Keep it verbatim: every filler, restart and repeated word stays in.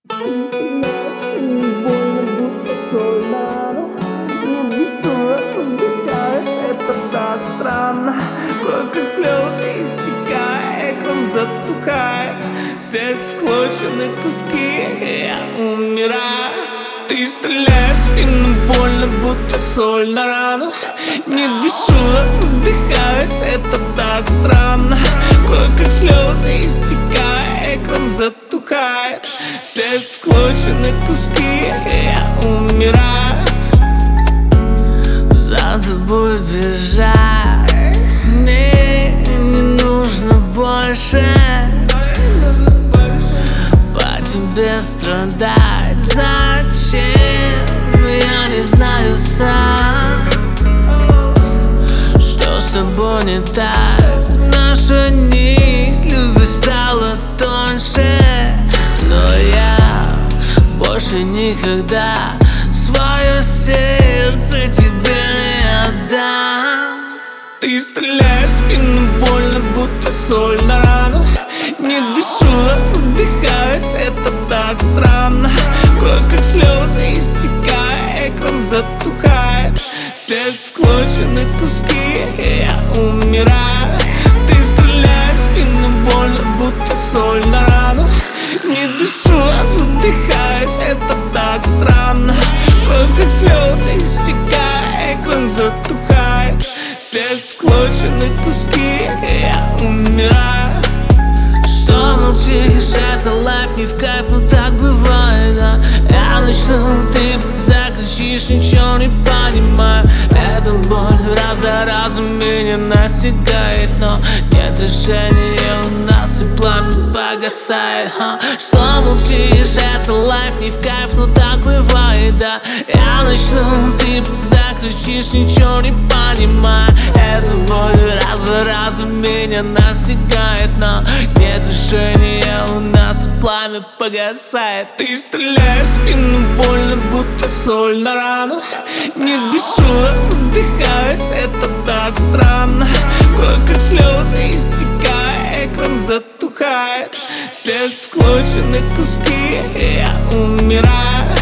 Больно, будто соль на рану. Не дышу, вдыхаю, это так странно. Сколько слез истекает, экран затухает. Сердце в клочья на куски, я умираю. Ты стреляешь в спину, больно, будто соль на рану. Не дышу, задыхаюсь, это так странно. Кровь как слезы истекает, экран затухает. Сердце в клочья на куски, я умираю. За тобой бежать мне не нужно больше. По тебе страдать зачем? Я не знаю сам, что с тобой не так. Наша нить любви стала тоньше, но я больше никогда свое сердце тебе не отдам. Ты стреляешь в спину, больно, будто соль на рану. Не дышу, задыхаюсь, это так странно. Кровь как слезы истекает, экран затухает. Сердце в клочья на куски, я умираю. Ты стреляешь в спину, больно, будто соль на рану. Не дышу, задыхаюсь, это так странно. Кровь как слезы истекает, экран затухает. Сердце в клочья на куски, я умираю. Что молчишь, это лайф, не в кайф, но так бывает, да. Я начну, ты закричишь, ничего не понимаю. Эта боль раз за разом меня настигает, но нет решения у нас, и пламя погасает, ха. Что молчишь, это лайф, не в кайф, но так бывает, да. Я начну, ты закричишь, ничего не понимаю. Эта боль раз за разом меня настигает, но нет решения у нас, и пламя погасает. Ты стреляешь в спину, больно, будто соль на рану. Не дышу, задыхаюсь, это так странно. Кровь как слезы истекает, экран затухает. Сердце в клочья на куски, я умираю.